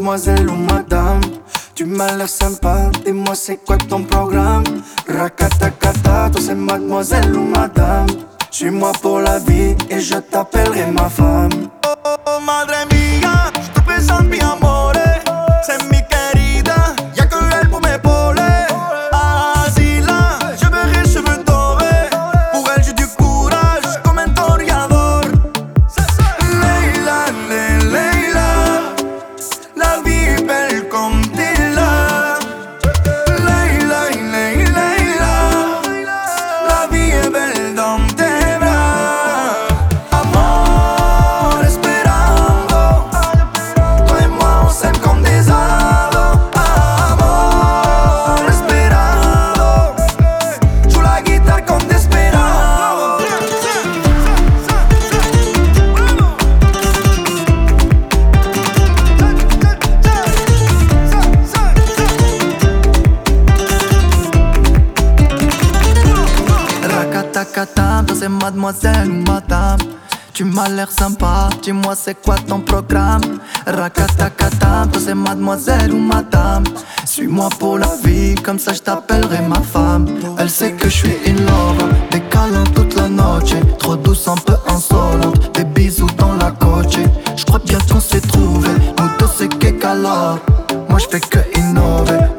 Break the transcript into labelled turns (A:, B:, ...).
A: mademoiselle ou madame. Tu m'as l'air sympa, dis-moi c'est quoi ton programme. Rakatakata, toi c'est mademoiselle ou madame. Suis-moi pour la vie et je t'appellerai ma femme.
B: Oh, oh, oh, madre mía, je te présente mi amore. C'est mi querida, y'a que elle pour m'épauler. Así là, je veux les cheveux dorés. Pour elle j'ai du courage comme un toreador. Leila, Leila, la vie est belle comme t'es là. Leila, Leila, la vie est belle dans tes bras. Amor, esperando. Toi et moi on s'aime comme des ados. Amor, esperando. Joue la guitare comme Desperado.
C: Rakatakata, toi c'est mademoiselle ou madame. Tu m'as l'air sympa, dis-moi c'est quoi ton programme. Rakatakata, toi c'est mademoiselle ou madame. Suis-moi pour la vie, comme ça je t'appellerai ma femme. Elle sait que je suis in love, des câlins toute la noche. Trop douce, un peu insolente, des bisous dans la coche. Je crois bien qu'on s'est trouvé, nous deux c'est qu'écalor. Moi je fais que innover,